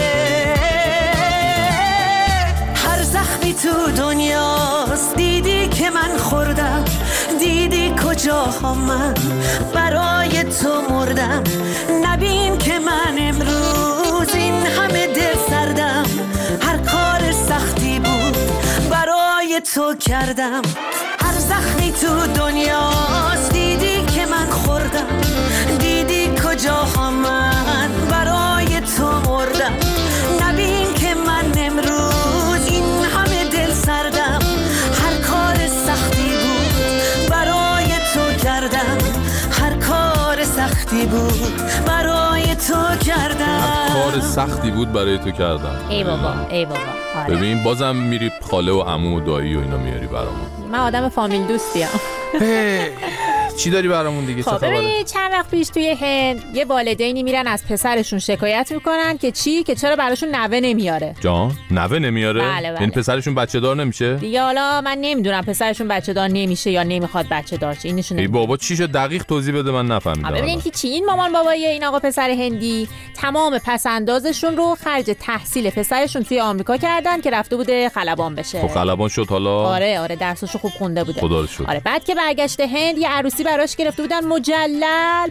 Speaker 18: هر زخمی تو دنیاست دیدی که من خوردم، دیدی کجاها من برای تو مردم، نبین که من امروز این همه دل سردم، هر کار سختی بود برای تو کردم، هر زخمی تو دنیاست دیدی که من خوردم، دیدی کجاها من برای تو مردم، نبین که من امروز این همه دل سردم، هر کار سختی بود برای تو کردم، هر کار سختی بود برای تو کردم،
Speaker 1: هر کار سختی بود برای تو کردم.
Speaker 11: ای بابا
Speaker 1: ببین بازم میری خاله و عمو و دایی و اینا میاری برامون.
Speaker 11: من آدم فامیل دوستیم.
Speaker 1: چی داری برامون دیگه؟
Speaker 11: خب ببینید چند وقت پیش توی هند یه والدینی میرن از پسرشون شکایت میکنن که که چرا براشون نوه نمیاره.
Speaker 1: جان نوه نمیاره؟
Speaker 11: بله.
Speaker 1: این پسرشون بچه دار نمیشه؟
Speaker 11: دیگه حالا من نمیدونم پسرشون بچه دار نمیشه یا نمیخواد بچه دار شه. اینشون
Speaker 1: ای بابا چی شد دقیق توضیح بده من نفهمیدم.
Speaker 11: ببینید که چی این مامان بابای این آقا پسر هندی تمام پس اندازشون رو خرج تحصیل پسرشون توی آمریکا کردن که رفته بوده خلبان بشه.
Speaker 1: خب خلبان شد حالا؟
Speaker 11: آره درسشو خوب خونده بوده.
Speaker 1: خدا رو شکر.
Speaker 11: آره بعد که برگشته هند یه عروسی براش گرفته بودن مجلل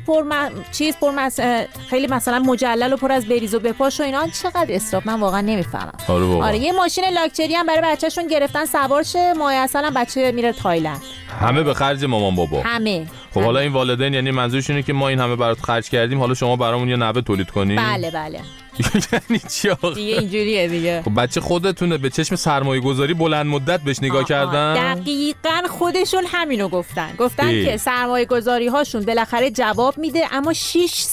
Speaker 11: خیلی مثلا مجلل و پر از بریز و بپاش و اینا. چقدر اسراف من واقعا نمیفهمم.
Speaker 1: آره
Speaker 11: یه ماشین لاکچری هم برای بچه‌شون گرفتن سوار شه ماه اصلا بچه میره تایلند.
Speaker 1: همه به خرج مامان بابا.
Speaker 11: همه.
Speaker 1: خب حالا این والدین یعنی منظورشونه که ما این همه برات خرج کردیم حالا شما برامون یه نوه تولید کنی؟
Speaker 11: بله.
Speaker 1: یعنی چی آقا؟
Speaker 11: دیگه اینجوریه دیگه.
Speaker 1: خب بچه خودتونه به چشم سرمایه‌گذاری بلند مدت بهش نگاه کردن؟
Speaker 11: دقیقاً خودشون همینو گفتن که سرمایه‌گذاری هاشون بالاخره جواب میده اما 6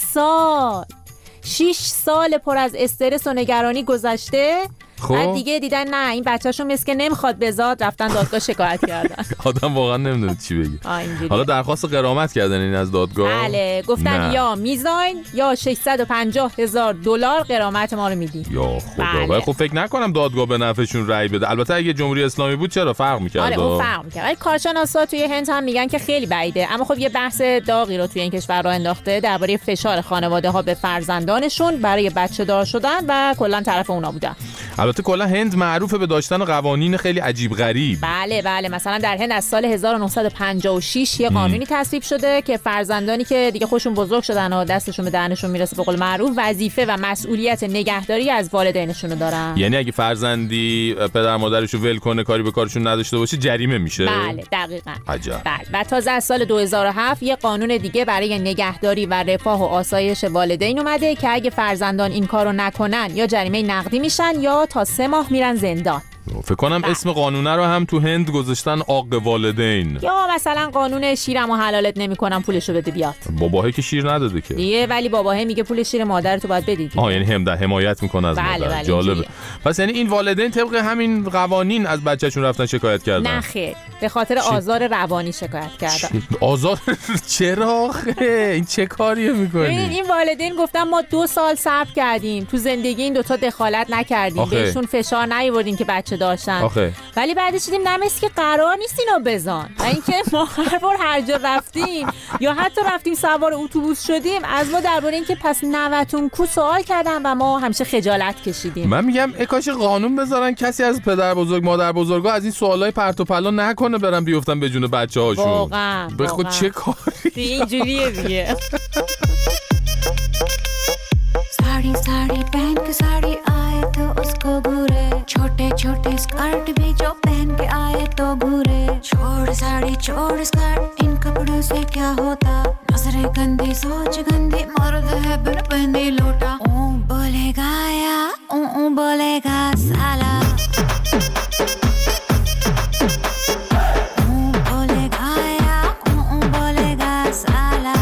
Speaker 11: سال پر از استرس و نگرانی گذشته. بعد دیگه دیدن نه این بچه‌شون مسکه نمیخواد بزاد رفتن دادگاه شکایت کردن.
Speaker 1: آدم واقعا نمیدونه چی بگه. حالا درخواست غرامت کردن این از دادگاه؟
Speaker 11: بله گفتن نه. یا میزاین یا $650,000 غرامت ما رو میدی.
Speaker 1: یا خدا. ولی خب فکر نکنم دادگاه به نفعشون رأی بده. البته اگه جمهوری اسلامی بود چرا فرق می‌کرد؟
Speaker 11: آره اون فرق می‌کرد. ولی کارشناسا توی هند هم میگن که خیلی بعیده. اما خب یه بحث داغی رو توی این کشور راه انداخته درباره فشار خانواده‌ها به فرزندانشون برای بچه‌دار شدن و کلا طرف اونا بودن.
Speaker 1: البته کلا هند معروفه به داشتن قوانین خیلی عجیب غریب.
Speaker 11: بله مثلا در هند از سال 1956 یه قانونی تصویب شده که فرزندانی که دیگه خودشون بزرگ شدن و دستشون به دهنشون میرسه به قول معروف وظیفه و مسئولیت نگهداری از والدینشون رو دارن.
Speaker 1: یعنی اگه فرزندی پدر مادرشو ول کنه کاری به کارشون نداشته باشه جریمه میشه.
Speaker 11: بله دقیقاً.
Speaker 1: عجب.
Speaker 11: بله و تازه از سال 2007 یه قانون دیگه برای نگهداری و رفاه و آسایش والدین اومده که اگه فرزندان این کارو نکنن یا جریمه نقدی میشن یا تا 3 ماه میرن زندان.
Speaker 1: فکر کنم اسم قانونه رو هم تو هند گذاشتن عاق والدین.
Speaker 11: یا مثلا قانون شیرمو حلالت نمیکنم پولشو بده بیاد.
Speaker 1: باباهه که شیر نداده که.
Speaker 11: دیگه ولی باباهه میگه پول شیر مادرتو باید بدید.
Speaker 1: یعنی حمایت میکنه از مادر. جالبه. پس یعنی این والدین طبق همین قوانین از بچه‌شون رفتن شکایت کردن.
Speaker 11: نه خیر. به خاطر آزار روانی شکایت کردن.
Speaker 1: آزار چرا این چه کاریه میکنی؟
Speaker 11: این والدین گفتن ما 2 سال صبر کردیم تو زندگی این دوتا دخالت نکردیم بهشون فشار نیاوردیم که بچه داشتن. ولی بعدش دیدیم نمیشه که قرار نیست اینو بزن. و اینکه ما هر بار هر جا رفتیم یا حتی رفتیم سوار اتوبوس شدیم از ما درباره اینکه پس نوتون کو سوال کردن و ما همیشه خجالت کشیدیم.
Speaker 1: من میگم کاش قانون بذارن کسی از پدر بزرگ مادر بزرگا از این سوالای پرت و پلا نکنه برن بیفتن به جون بچه‌هاشون.
Speaker 11: واقعا
Speaker 1: به خود چه کاری
Speaker 11: اینجوریه دیگه.
Speaker 19: साड़ी साड़ी पहन के साड़ी आए तो उसको घूरे छोटे छोटे स्कर्ट भी जो पहन के आए तो घूरे छोड़ साड़ी छोड़ स्कर्ट इन कपड़ों से क्या होता नजरें गंदी सोच गंदी मर्द है बिन पहने लोटा बोलेगा या बोलेगा साला बोलेगा या बोलेगा साला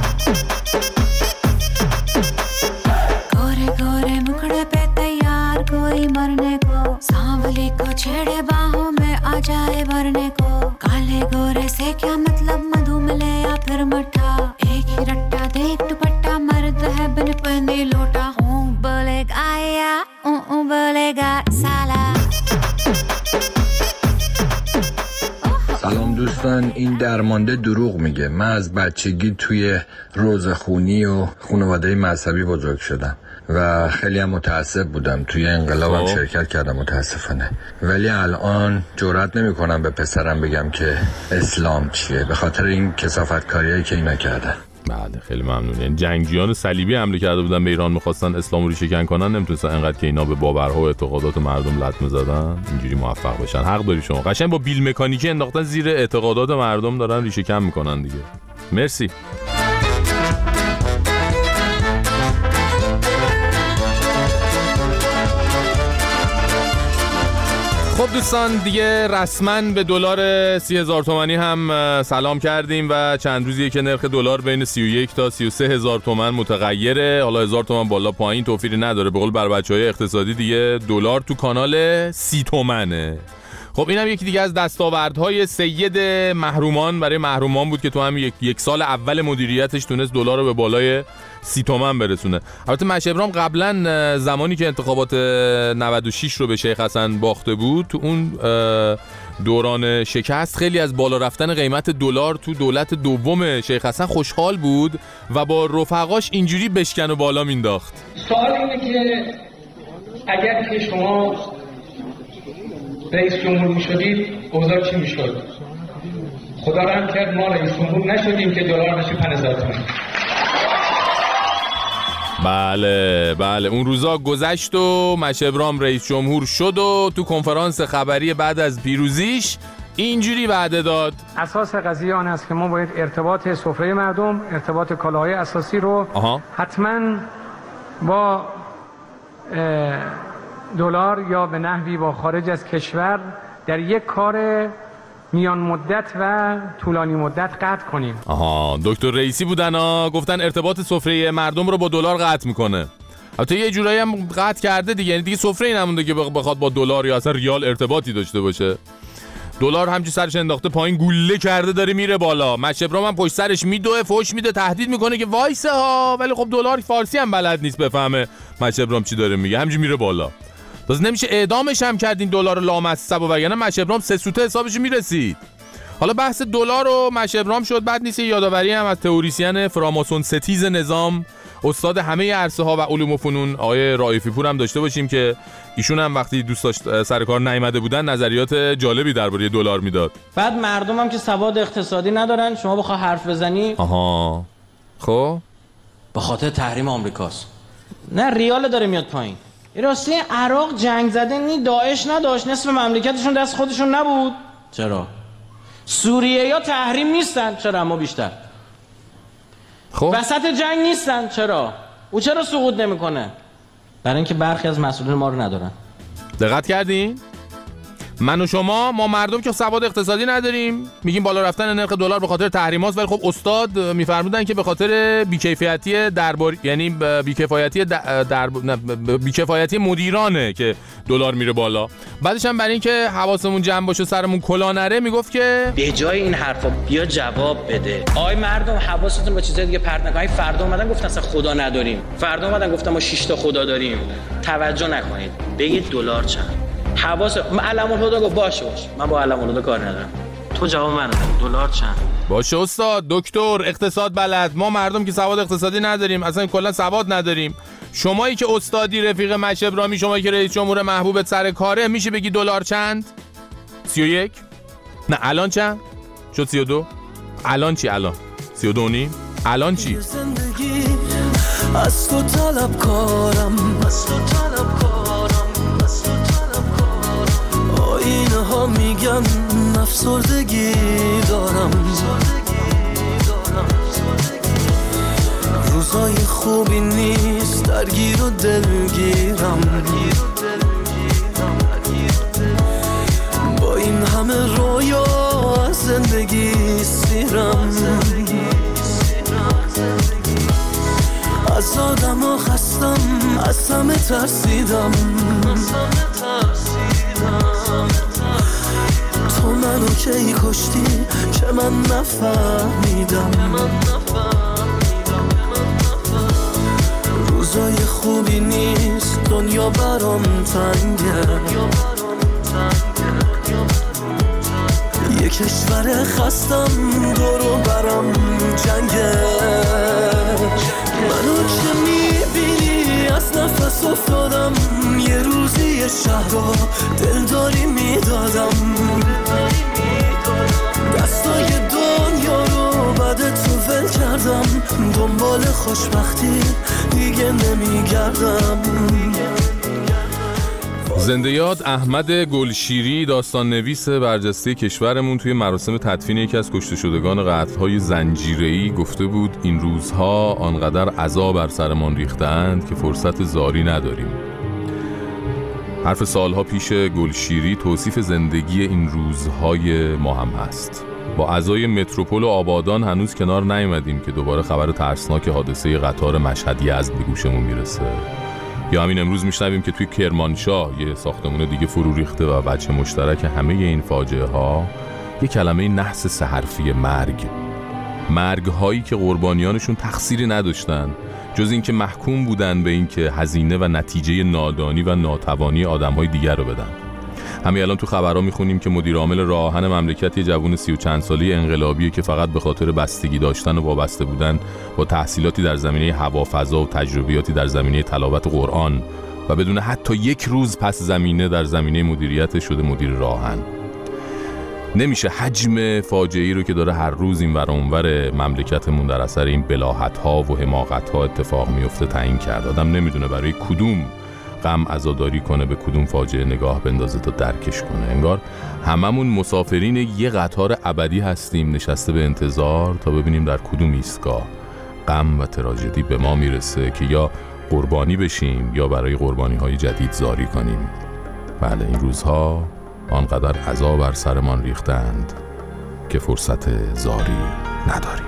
Speaker 19: गोरे मुखड़े पे तैयार कोई मरने को सांवली को छेड़े बाहों में आ जाए भरने को काले गोरे से क्या मतलब मधु मिले या फिर मट्ठा एक ही रट्टा देख दुपट्टा मर्द है बिन पहने लोटा बोलेगा या बोलेगा साला.
Speaker 20: سلام دوستان، این درمانده دروغ میگه. من از بچگی توی روزخونی و خانواده مذهبی بزرگ شدم و خیلی هم متعصب بودم. توی انقلابم شرکت کردم متاسفانه، ولی الان جرئت نمیکنم به پسرم بگم که اسلام چیه به خاطر این کثافتکاریایی که اینا کردن.
Speaker 1: بله خیلی ممنون. یعنی جنگیان صلیبی حمله کرده بودن به ایران، می‌خواستن اسلام رو ریشه‌کن کنن، نمیتونستن انقدر که اینا به باورها و اعتقادات مردم لطمه زدن اینجوری موفق بشن. حق داری شما. قشنگ با بیل مکانیکی انداختن زیر اعتقادات مردم دارن ریشه‌کن میکنن دیگه. مرسی. خب دوستان دیگه رسما به دلار 30,000 تومانی هم سلام کردیم و چند روزیه که نرخ دلار بین 31 تا 33,000 تومان متغیره. حالا 1000 تومان بالا پایین توفیری نداره. به قول بر بچهای اقتصادی دیگه دلار تو کانال 30 تومنه. خب اینم یکی دیگه از دستاوردهای سید محرومان برای محرومان بود که تو هم یک سال اول مدیریتش تونست دلار رو به بالای 30 تومن برسونه. البته مشه ابراهیم قبلا زمانی که انتخابات 96 رو به شیخ حسن باخته بود، تو اون دوران شکست خیلی از بالا رفتن قیمت دلار تو دولت دوم شیخ حسن خوشحال بود و با رفقاش اینجوری بشکن و بالا مینداخت.
Speaker 21: سوال اینه که اگر که شما رئیس جمهور میشدید اوضاع چی میشد؟ خدا رحم کرد ما رئیس جمهور نشدیم که دلار بشه 5000 تومان.
Speaker 1: بله اون روزا گذشت و مشه ابراهیم رئیس جمهور شد و تو کنفرانس خبری بعد از پیروزیش اینجوری وعده داد.
Speaker 21: اساس قضیه آن است که ما باید ارتباط سفره مردم، ارتباط کالاهای اساسی رو حتما با دلار یا به نحوی با خارج از کشور در یک کار میان مدت و طولانی مدت قطع کنیم.
Speaker 1: دکتر رئیسی بودن گفتن ارتباط سفره مردم رو با دلار قطع میکنه. البته یه جورایی هم قطع کرده دیگه، یعنی دیگه سفره نمونده که بخواد با دلار یا اصلا ریال ارتباطی داشته باشه. دلار همچین سرش انداخته پایین، گوله کرده داره میره بالا. مشه ابراهیم هم پشت سرش میدوه، فوش میده، تهدید میکنه که وایسه ها، ولی خب دلار فارسی هم بلد نیست بفهمه مشه ابراهیم چی داره میگه، همینجوری میره بالا. باز نمیشه اعدامش هم کردین دلار لامصب، و وگرنه مشه ابراهیم 3 سوته حسابش میرسید. حالا بحث دلار و مشه ابراهیم شد، بعد نیست یادآوری هم از تئوریسین فراماسون ستیز نظام، استاد همه عرصه ها و علوم و فنون، آقای رائفی پور هم داشته باشیم که ایشون هم وقتی دوست داشت سر کار نیامده بودن نظریات جالبی درباره دلار میداد.
Speaker 22: بعد مردم هم که سواد اقتصادی ندارن، شما بخوای حرف بزنی
Speaker 1: خب
Speaker 22: به خاطر تحریم آمریکاست. نه ریال داره میاد پایین. راستی عراق جنگ زده نی، داعش نداشت، نصف مملکتشون دست خودشون نبود. چرا؟ سوریه یا تحریم نیستن، چرا اما بیشتر؟
Speaker 1: خب
Speaker 22: وسط جنگ نیستن، چرا؟ او چرا سقوط نمیکنه؟ برای اینکه برخی از مسئولین ما رو ندارن.
Speaker 1: دقت کردین؟ من و شما، ما مردم که سواد اقتصادی نداریم، میگیم بالا رفتن نرخ دلار به خاطر تحریمات، ولی خب استاد میفرمودن که به خاطر بیکیفیتی دربار، یعنی بیکفایتی مدیرانه که دلار میره بالا. بعدش هم برای اینکه حواسمون جمع باشه سرمون کلا نره، میگفت که
Speaker 22: به جای این حرفا بیا جواب بده. آی مردم حواستون به چیزای دیگه پرت نکنید. فردا اومدن گفتن اصلا خدا نداریم، فردا اومدن گفتن ما 6 تا خدا داریم. توجه نکنید، بگید دلار چند. حواس علم الهدا گفت باشه من با علم الهدا کار ندارم. تو جواب منو بده، دلار چند؟
Speaker 1: باشه استاد، دکتر اقتصاد بلد، ما مردم که سواد اقتصادی نداریم، اصلا کلا سواد نداریم. شمایی که استادی، رفیق مشه ابراهیمی، شمایی که رئیس جمهور محبوبت سر کاره، میشه بگی دلار چند؟ 31؟ نه الان چند؟ شد 32؟ الان چی الان؟ 32 نیم؟ الان چی؟
Speaker 18: از تو طلب کارم، از تو طلب کارم، از تو طلب کارم. آینه ها میگن افسردگی دارم، روزای خوبی نیست، درگیر و دلگیرم. با این همه رویا از زندگی سیرم. از آدم ها خستم، از همه ترسیدم. تو منو کی کشتی که من نفهمیدم. روزای خوبی نیست، دنیا برام تنگه. یه کشور خستم، دورو برام جنگه. منو که میبینی از نفس افتادم، یه روزی یه شهر رو دلداری میدادم. دستای دنیا رو بعد تو ول کردم، دنبال خوشبختی دیگه نمیگردم.
Speaker 1: زنده یاد احمد گلشیری، داستان نویس برجسته کشورمون، توی مراسم تدفین یکی از کشته شدگان قتل‌های زنجیره‌ای گفته بود این روزها آنقدر عذاب بر سرمان ریختند که فرصت زاری نداریم. حرف سالها پیش گلشیری توصیف زندگی این روزهای ما هم هست. با اعضای متروپول و آبادان هنوز کنار نیومدیم که دوباره خبر ترسناک حادثه قطار مشهد یزد به گوشمون میرسه. یا همین امروز میشنویم که توی کرمانشاه یه ساختمون دیگه فرو ریخته و بچه مشترک همه این فاجعه ها یه کلمه نحس سه حرفی مرگ هایی که قربانیانشون تقصیری نداشتن جز اینکه محکوم بودن به اینکه هزینه و نتیجه نادانی و ناتوانی آدم‌های دیگر رو بدن. همین الان تو خبرها میخونیم که مدیر عامل راه آهن مملکت یه جوون 30 و چند ساله انقلابیه که فقط به خاطر بستگی داشتن و وابسته بودن با تحصیلاتی در زمینه هوافضا و تجربیاتی در زمینه تلاوت قرآن و بدون حتی یک روز پس زمینه در زمینه مدیریت شده مدیر راه آهن. نمیشه حجم فاجعه‌ای رو که داره هر روز این ور اونور مملکتمون در اثر این بلاهت‌ها و حماقت‌ها اتفاق میفته تعیین کرد. آدم نمیدونه برای کدوم غم عزاداری کنه، به کدوم فاجعه نگاه بندازه تا درکش کنه. انگار هممون مسافرین یه قطار ابدی هستیم نشسته به انتظار تا ببینیم در کدوم ایستگاه غم و تراژدی به ما میرسه که یا قربانی بشیم یا برای قربانی‌های جدید زاری کنیم. بله، این روزها آنقدر عذاب بر سرمان ریختند که فرصت زاری نداریم.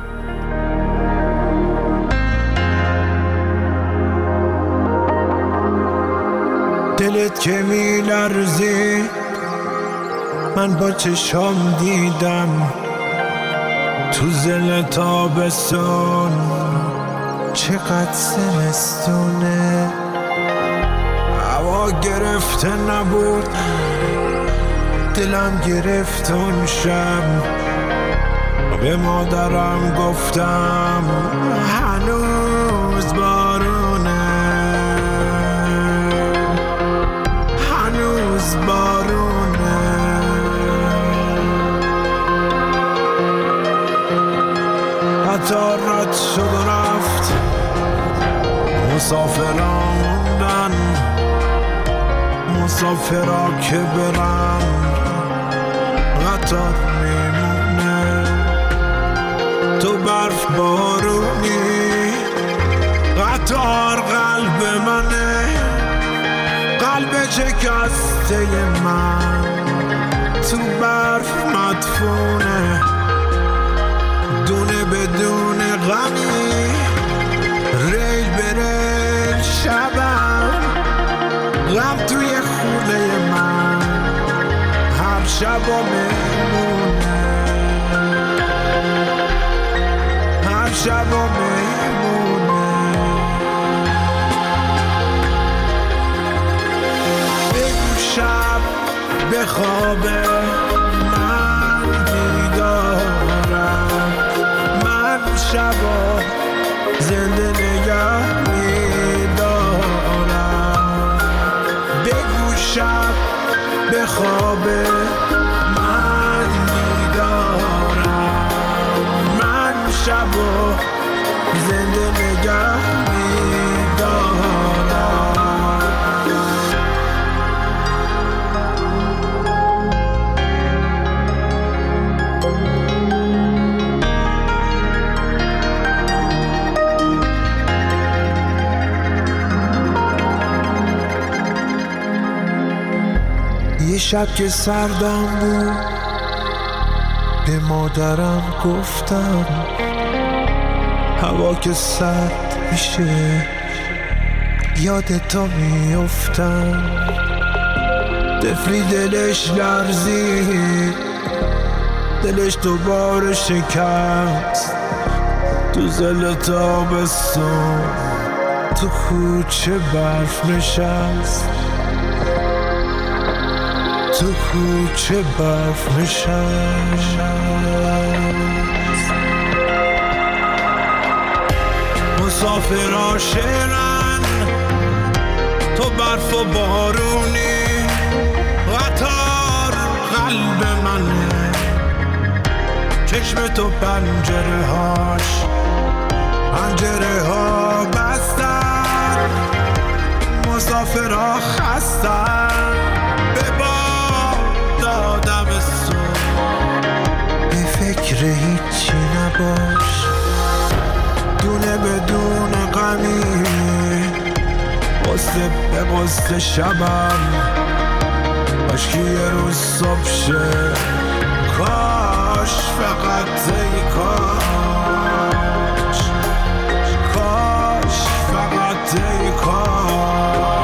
Speaker 2: دلت که می لرزی من با چشام دیدم تو زل تابستون چقدر زمستونه، هوا گرفته نبود دلم گرفت اون شب، به مادرم گفتم هنوز بارونه، هنوز بارونه. قطار رد شد و رفت، مسافران موندن، مسافرا که برن قطار میمونه. تو برف بارونی، قطار قلب منه، قلب شکسته من تو برف مدفونه، دونه بدون غمی ریل بره شبم، غم توی خونه من هر شبا میمونه، هر شبا میمونه. بگو شب بخوابه من بیدارم، من شبا زنده نگه میدارم. بگو شب بخوابه من بیدارم، من شبا زنده نگه میدارم. یه شب که سردم بود به مادرم گفتم هوا که سرد میشه یاد تو میافتم. طفلی دلش لرزید، دلش دوباره شکست تو زل تابستون، تو کوچه برف نشست، تو کوچه برف نشست. مسافرها شیرن تو برف و بارونی، قطار قلب منه، چشم تو پنجره هاش پنجره ها بستن، مسافرها خستن به باد دادم سون. به فکر هیچی نباش، دونه بدون غمی، قصه به قصه شبم، کاش یه روز صبح شه، کاش فقط ای کاش، کاش فقط ای کاش.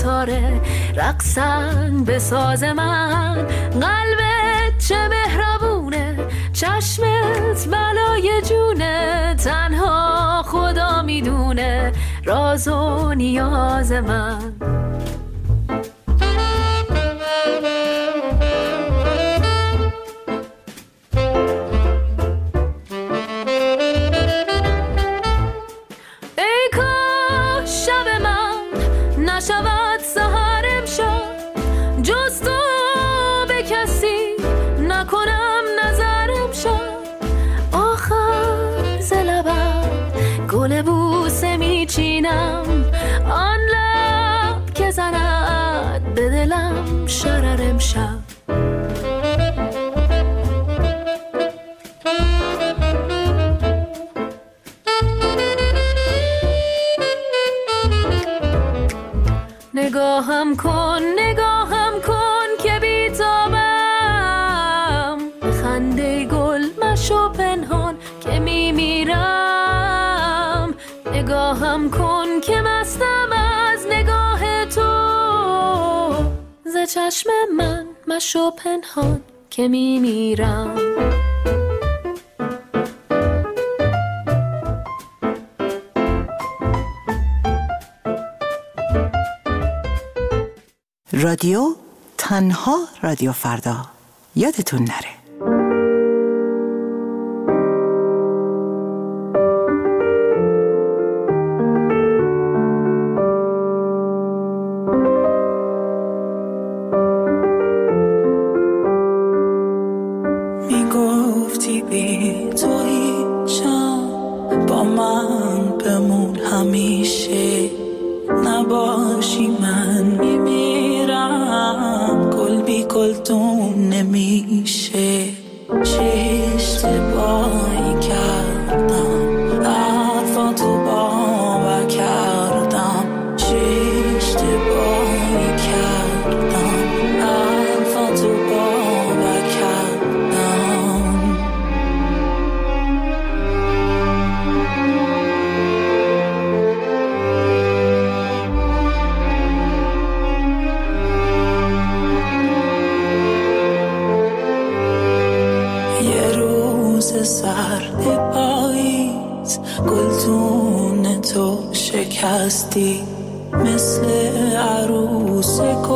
Speaker 18: ستاره رقصن به ساز من. قلبت چه مهربونه، چشمت بلای جونه، تنها خدا میدونه راز و نیاز من. نشود سحر امشب جز تو به کسی نکنم نظر امشب. آخر ز لبم گل بوسه میچینم، آن لب که زند به دلم شرر امشب. نگاهم کن که بیتابم، خنده گل مشو پنهان که میمیرم. نگاهم کن که مستم از نگاه تو، ز چشم من مشو پنهان که میمیرم.
Speaker 3: رادیو تنها رادیو فردا، یادتون نره.
Speaker 5: میگفتی بی تو هیچم، با من بمون همیشه، نباشی من میمیرم، گل بی گلدون نمیشه. چه اشتباهی کردم، حرفاتو باور کردم. چه اشتباهی کردم، حرفاتو باور کردم. سرد پاییز گلدون تو شکستی، مثل عروس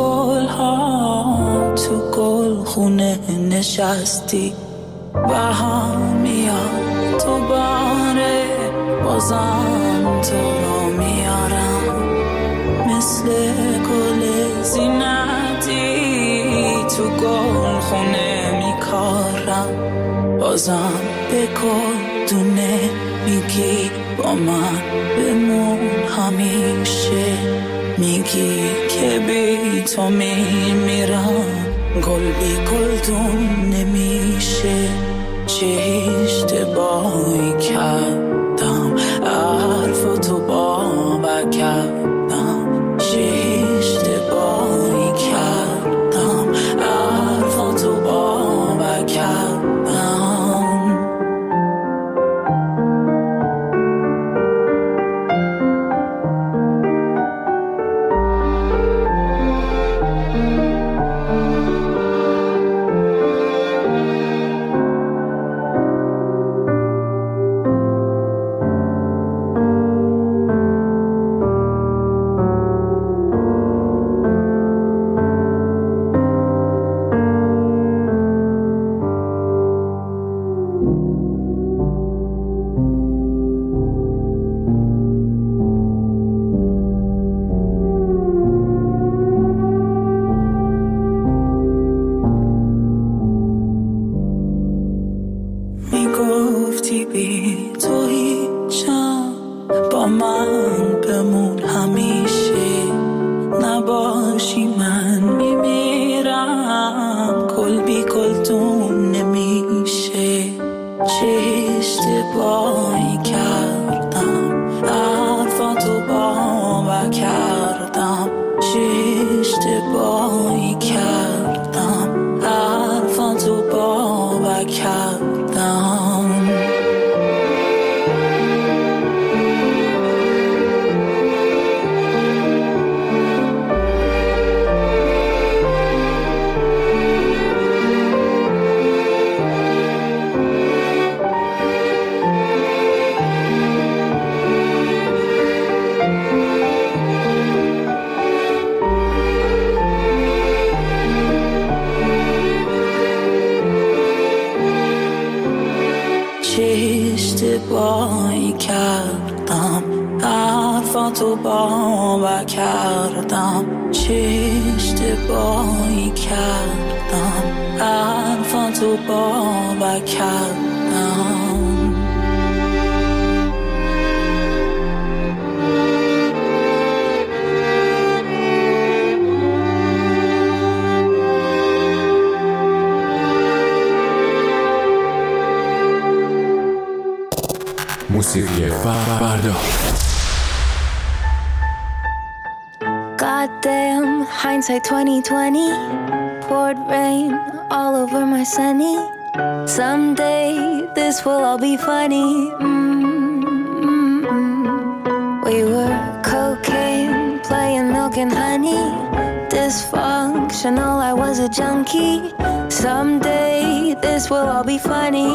Speaker 5: گلها تو گلخونه نشستی. بهار میاد تو باره، بازم تو رو میارم، مثل گل زینتی تو گلخونه میکارم. بازم به گلدونه میگی با من بمون همیشه، میگی که بی تو میمیرم، گل بی گلدون نمیشه. چه اشتباهی کردم، حرفاتو باور کردم. چه اشتباهی کردم، حرفاتو باور کردم. اشتباهی کردم حرفاتو باور کردم چه اشتباهی کردم حرفاتو باور کردم
Speaker 4: موسیقی فردا.
Speaker 19: Goddamn, hindsight 2020 poured rain all over my sunny. Someday this will all be funny. We were cocaine, playing milk and honey. Dysfunctional, I was a junkie. Someday this will all be funny.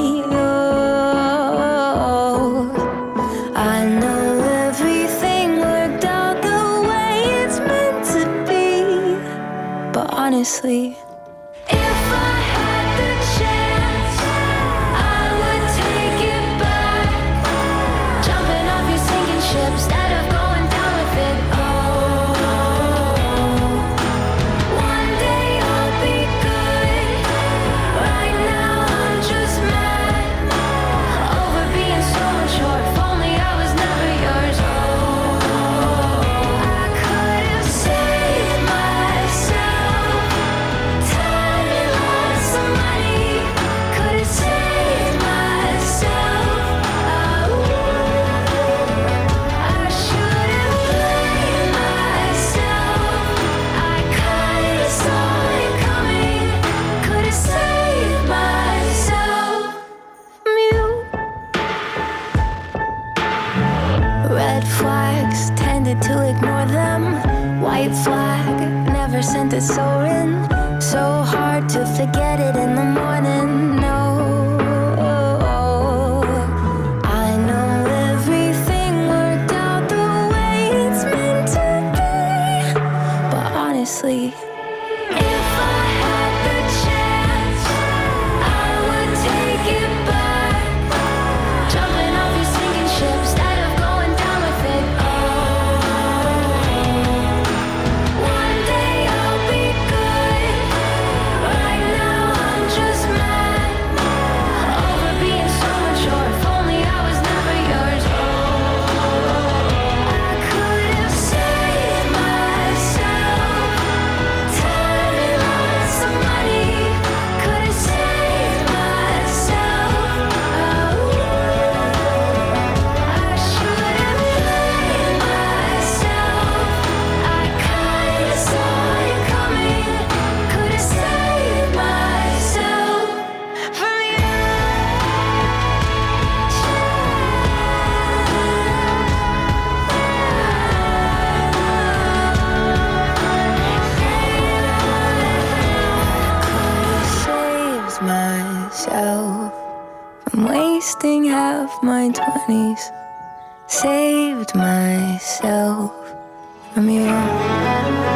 Speaker 19: I know everything worked out the way it's meant to be, but honestly, if I had the chance, I would take it back. Jumping off your sinking ship instead of going down with it. Oh, one day I'll be good. Right now I'm just mad over being so short. If only I was never yours. Oh, I could have saved myself. Time and lots of money. Could have saved myself. I should have blamed myself. I kinda saw it coming. Could have saved myself. Mute. Red flags, tended to ignore them. White flag, never sent it soaring. So hard to forget it in the morning. No, I know everything worked out the way it's meant to be, but honestly, if I had the chance, I would take it back. Jumping off your sinking ship instead of going down with it. Oh, one day I'll be good. Right now I'm just mad over being so mature. If only I was never yours. Oh, I could have saved myself. Time and lots of money. Could have saved myself. I should have blamed myself. I kinda saw it coming. Could have saved myself from you. Saves myself from wasting half my 20s. Saved myself from you.